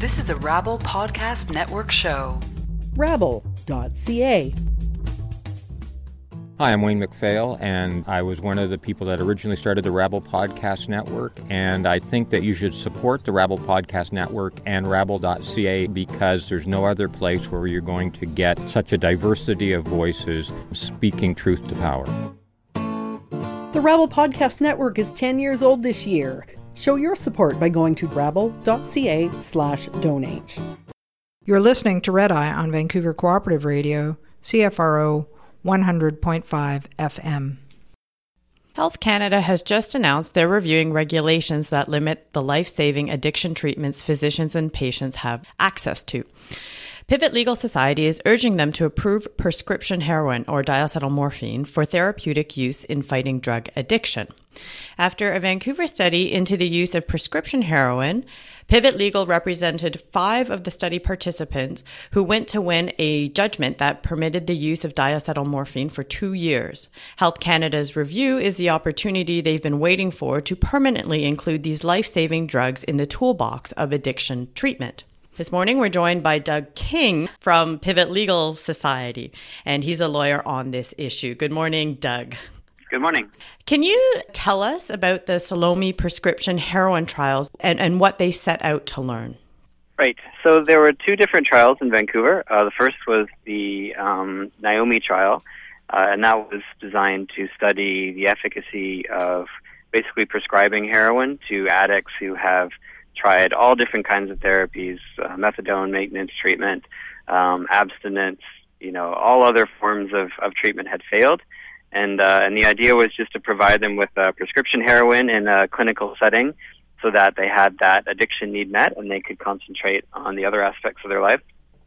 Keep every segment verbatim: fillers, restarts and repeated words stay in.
This is a Rabble Podcast Network show. rabble dot c a. Hi, I'm Wayne McPhail, and I was one of the people that originally started the Rabble Podcast Network, and I think that you should support the Rabble Podcast Network and rabble dot c a because there's no other place where you're going to get such a diversity of voices speaking truth to power. The Rabble Podcast Network is ten years old this year. Show your support by going to rabble dot c a slash donate. You're listening to Red Eye on Vancouver Cooperative Radio, C F R O one hundred point five F M. Health Canada has just announced they're reviewing regulations that limit the life-saving addiction treatments physicians and patients have access to. Pivot Legal Society is urging them to approve prescription heroin or diacetylmorphine for therapeutic use in fighting drug addiction. After a Vancouver study into the use of prescription heroin, Pivot Legal represented five of the study participants who went to win a judgment that permitted the use of diacetylmorphine for two years. Health Canada's review is the opportunity they've been waiting for to permanently include these life-saving drugs in the toolbox of addiction treatment. This morning, we're joined by Doug King from Pivot Legal Society, and he's a lawyer on this issue. Good morning, Doug. Good morning. Can you tell us about the Salome prescription heroin trials and, and what they set out to learn? Right. So there were two different trials in Vancouver. Uh, the first was the um, Naomi trial, uh, and that was designed to study the efficacy of basically prescribing heroin to addicts who have tried all different kinds of therapies, uh, methadone, maintenance treatment, um, abstinence, you know, all other forms of, of treatment had failed. And uh, and the idea was just to provide them with uh, prescription heroin in a clinical setting so that they had that addiction need met and they could concentrate on the other aspects of their life.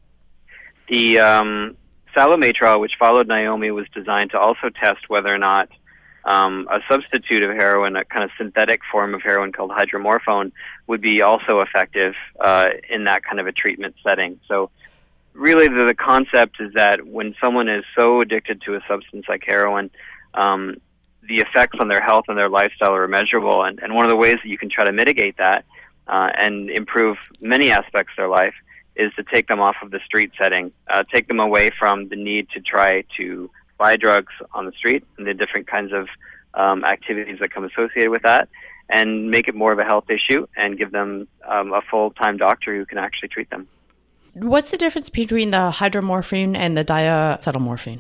The um, Salome trial, which followed Naomi, was designed to also test whether or not Um, a substitute of heroin, a kind of synthetic form of heroin called hydromorphone, would be also effective uh, in that kind of a treatment setting. So really the, the concept is that when someone is so addicted to a substance like heroin, um, the effects on their health and their lifestyle are immeasurable. And, and one of the ways that you can try to mitigate that uh, and improve many aspects of their life is to take them off of the street setting, uh, take them away from the need to try to buy drugs on the street and the different kinds of um, activities that come associated with that, and make it more of a health issue and give them um, a full-time doctor who can actually treat them. What's the difference between the hydromorphine and the diacetylmorphine?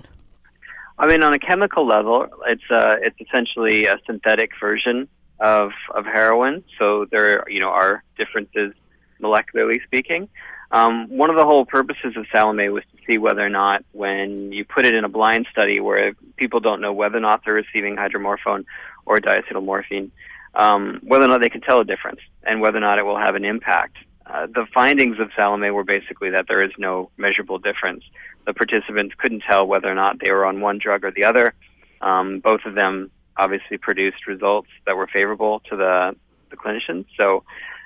I mean, on a chemical level, it's uh, it's essentially a synthetic version of of heroin. So there, you know, are differences molecularly speaking. Um, one of the whole purposes of Salome was to see whether or not, when you put it in a blind study where people don't know whether or not they're receiving hydromorphone or diacetylmorphine, um, whether or not they can tell a difference and whether or not it will have an impact. Uh, the findings of Salome were basically that there is no measurable difference. The participants couldn't tell whether or not they were on one drug or the other. Um, both of them obviously produced results that were favorable to the, the clinicians. So,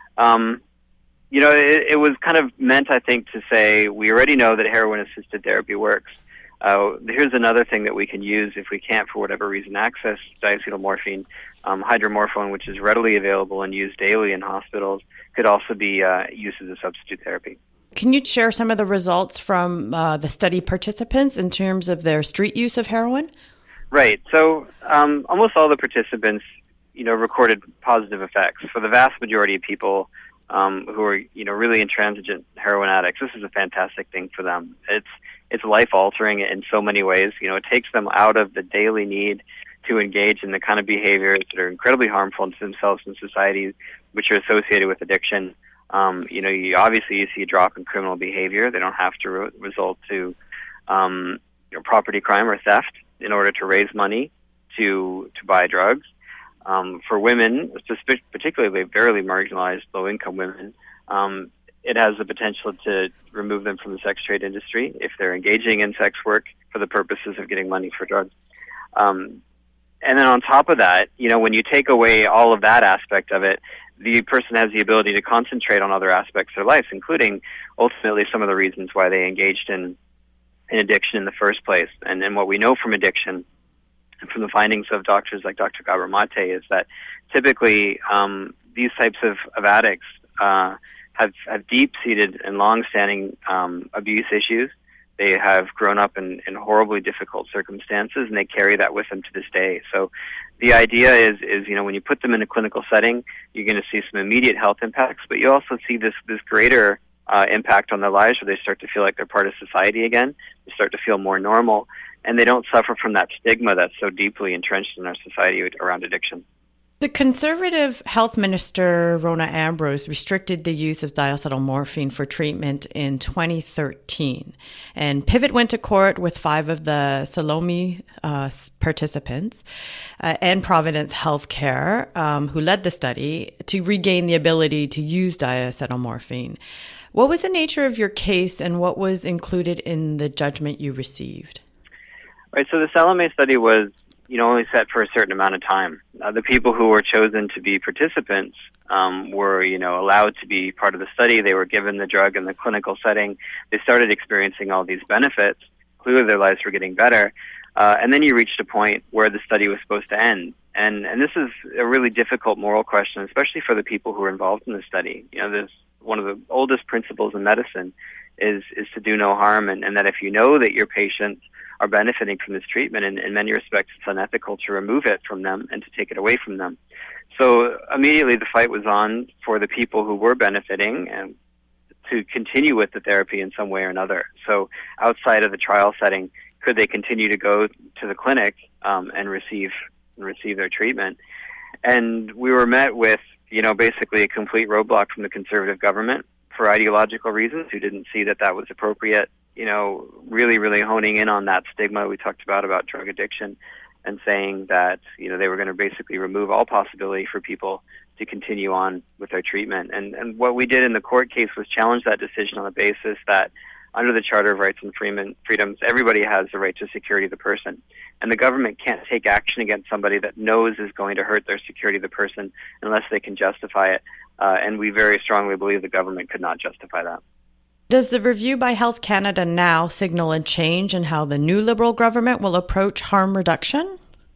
um, You know, it, it was kind of meant, I think, to say we already know that heroin-assisted therapy works. Uh, here's another thing that we can use if we can't, for whatever reason, access diacetylmorphine. Um, hydromorphone, which is readily available and used daily in hospitals, could also be uh, used as a substitute therapy. Can you share some of the results from uh, the study participants in terms of their street use of heroin? Right. So um, almost all the participants, you know, recorded positive effects. For the vast majority of people Um, who are, you know, really intransigent heroin addicts, this is a fantastic thing for them. It's it's life-altering in so many ways. You know, it takes them out of the daily need to engage in the kind of behaviors that are incredibly harmful to themselves and society, which are associated with addiction. Um, you know, you obviously you see a drop in criminal behavior. They don't have to re- result to um, you know, property crime or theft in order to raise money to to buy drugs. Um, for women, particularly very marginalized, low-income women, um, it has the potential to remove them from the sex trade industry if they're engaging in sex work for the purposes of getting money for drugs. Um, and then on top of that, you know, when you take away all of that aspect of it, the person has the ability to concentrate on other aspects of their life, including ultimately some of the reasons why they engaged in, in addiction in the first place. And then what we know from addiction, from the findings of doctors like Doctor Gabor Mate, is that typically um, these types of, of addicts uh, have, have deep-seated and long-standing um, abuse issues. They have grown up in, in horribly difficult circumstances, and they carry that with them to this day. So the idea is, is you know, when you put them in a clinical setting, you're going to see some immediate health impacts, but you also see this, this greater uh, impact on their lives where they start to feel like they're part of society again. They start to feel more normal, and they don't suffer from that stigma that's so deeply entrenched in our society around addiction. The Conservative Health Minister, Rona Ambrose, restricted the use of diacetylmorphine for treatment in twenty thirteen. And Pivot went to court with five of the Salome uh, participants uh, and Providence Healthcare, um, who led the study, to regain the ability to use diacetylmorphine. What was the nature of your case, and what was included in the judgment you received? Right, so the Salome study was you know, only set for a certain amount of time. Uh, the people who were chosen to be participants um, were, you know, allowed to be part of the study. They were given the drug in the clinical setting. They started experiencing all these benefits. Clearly their lives were getting better. Uh, and then you reached a point where the study was supposed to end. And and this is a really difficult moral question, especially for the people who were involved in the study. You know, there's one of the oldest principles in medicine is, is to do no harm, and, and that if you know that your patients are benefiting from this treatment, and in many respects it's unethical to remove it from them and to take it away from them. So immediately the fight was on for the people who were benefiting and to continue with the therapy in some way or another. So outside of the trial setting, could they continue to go to the clinic um, and receive and receive their treatment? And we were met with, you know, basically a complete roadblock from the Conservative government for ideological reasons, who didn't see that that was appropriate. You know, really, really honing in on that stigma we talked about, about drug addiction, and saying that, you know, they were going to basically remove all possibility for people to continue on with their treatment. And, and what we did in the court case was challenge that decision on the basis that under the Charter of Rights and Freedoms, everybody has the right to security of the person. And the government can't take action against somebody that knows is going to hurt their security of the person unless they can justify it. Uh, and we very strongly believe the government could not justify that. Does the review by Health Canada now signal a change in how the new Liberal government will approach harm reduction?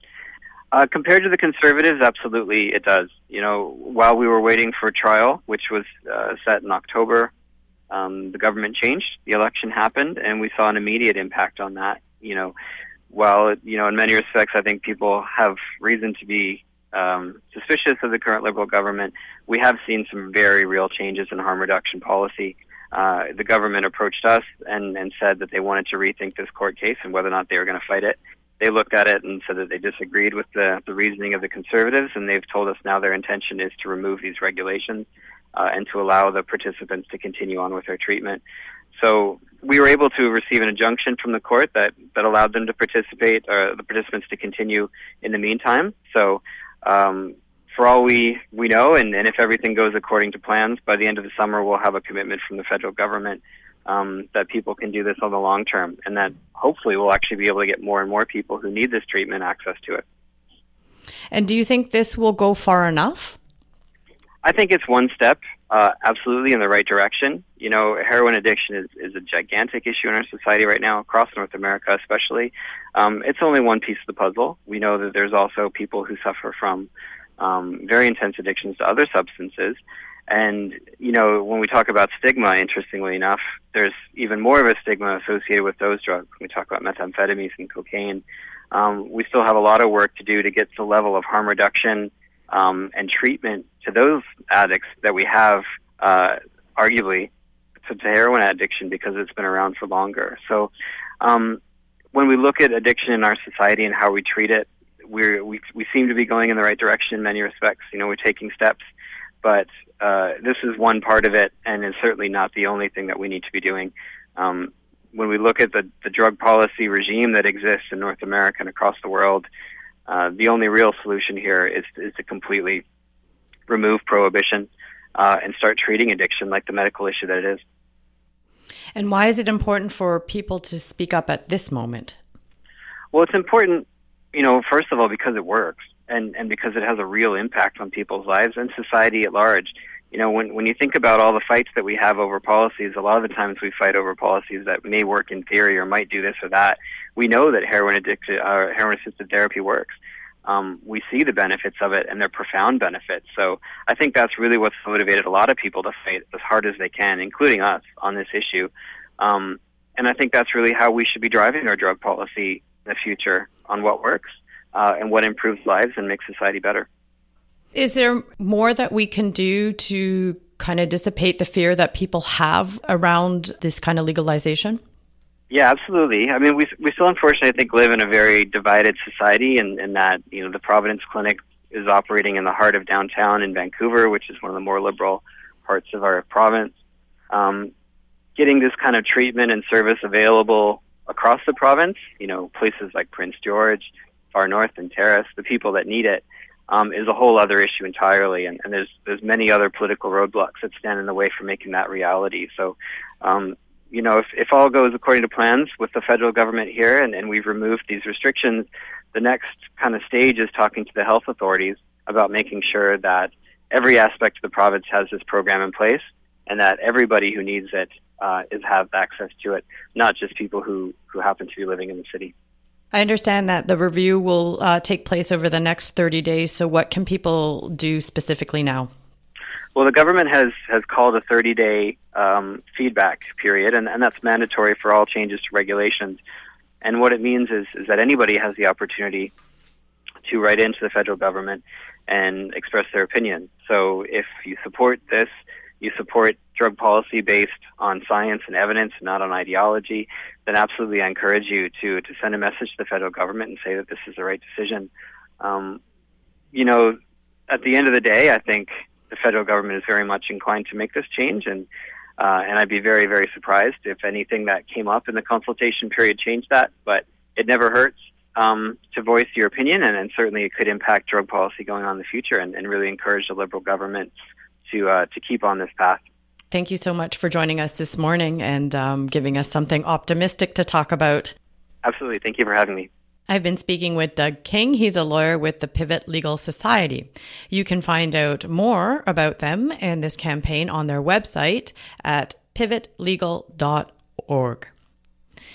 Uh, compared to the Conservatives, absolutely it does. You know, while we were waiting for trial, which was uh, set in October, um, the government changed, the election happened, and we saw an immediate impact on that. You know, while, you know, in many respects I think people have reason to be um, suspicious of the current Liberal government, we have seen some very real changes in harm reduction policy. Uh, the government approached us and, and said that they wanted to rethink this court case and whether or not they were going to fight it. They looked at it and said that they disagreed with the, the reasoning of the Conservatives, and they've told us now their intention is to remove these regulations uh, and to allow the participants to continue on with their treatment. So we were able to receive an injunction from the court that, that allowed them to participate, or the participants to continue in the meantime. So um, for all we, we know, and, and if everything goes according to plans, by the end of the summer we'll have a commitment from the federal government um, that people can do this on the long term, and that hopefully we'll actually be able to get more and more people who need this treatment access to it. And do you think this will go far enough? I think it's one step, uh, absolutely in the right direction. You know, heroin addiction is, is a gigantic issue in our society right now, across North America especially. Um, it's only one piece of the puzzle. We know that there's also people who suffer from um, very intense addictions to other substances. And, you know, when we talk about stigma, interestingly enough, there's even more of a stigma associated with those drugs. When we talk about methamphetamines and cocaine, um, we still have a lot of work to do to get to the level of harm reduction um, and treatment to those addicts that we have, uh, arguably, to, to heroin addiction, because it's been around for longer. So um, when we look at addiction in our society and how we treat it, we're, we we seem to be going in the right direction in many respects. You know, we're taking steps, but uh, this is one part of it, and is certainly not the only thing that we need to be doing. Um, when we look at the, the drug policy regime that exists in North America and across the world, uh, the only real solution here is, is to completely remove prohibition uh, and start treating addiction like the medical issue that it is. And why is it important for people to speak up at this moment? Well, it's important, you know, first of all, because it works, and, and because it has a real impact on people's lives and society at large. You know, when, when you think about all the fights that we have over policies, a lot of the times we fight over policies that may work in theory or might do this or that. We know that heroin addicted, uh, heroin-assisted therapy works. um, we see the benefits of it, and they're profound benefits. So I think that's really what's motivated a lot of people to fight as hard as they can, including us, on this issue. Um, and I think that's really how we should be driving our drug policy in the future, on what works uh, and what improves lives and makes society better. Is there more that we can do to kind of dissipate the fear that people have around this kind of legalization? Yeah, absolutely. I mean, we we still, unfortunately, I think, live in a very divided society, and, and that, you know, the Providence Clinic is operating in the heart of downtown in Vancouver, which is one of the more liberal parts of our province. Um, getting this kind of treatment and service available across the province, you know, places like Prince George, far north and Terrace, the people that need it, um, is a whole other issue entirely. And, and there's there's many other political roadblocks that stand in the way for making that reality. So, um, you know, if, if all goes according to plans with the federal government here, and, and we've removed these restrictions, the next kind of stage is talking to the health authorities about making sure that every aspect of the province has this program in place, and that everybody who needs it uh, is have access to it, not just people who, who happen to be living in the city. I understand that the review will uh, take place over the next thirty days. So what can people do specifically now? Well, the government has, has called a thirty-day um, feedback period, and, and that's mandatory for all changes to regulations. And what it means is, is that anybody has the opportunity to write into the federal government and express their opinion. So if you support this, you support drug policy based on science and evidence, not on ideology, then absolutely I encourage you to, to send a message to the federal government and say that this is the right decision. Um, you know, at the end of the day, I think the federal government is very much inclined to make this change, and uh, and I'd be very, very surprised if anything that came up in the consultation period changed that. But it never hurts um, to voice your opinion, and, and certainly it could impact drug policy going on in the future, and, and really encourage the Liberal government to uh, to keep on this path. Thank you so much for joining us this morning and um, giving us something optimistic to talk about. Absolutely. Thank you for having me. I've been speaking with Doug King. He's a lawyer with the Pivot Legal Society. You can find out more about them and this campaign on their website at pivot legal dot org.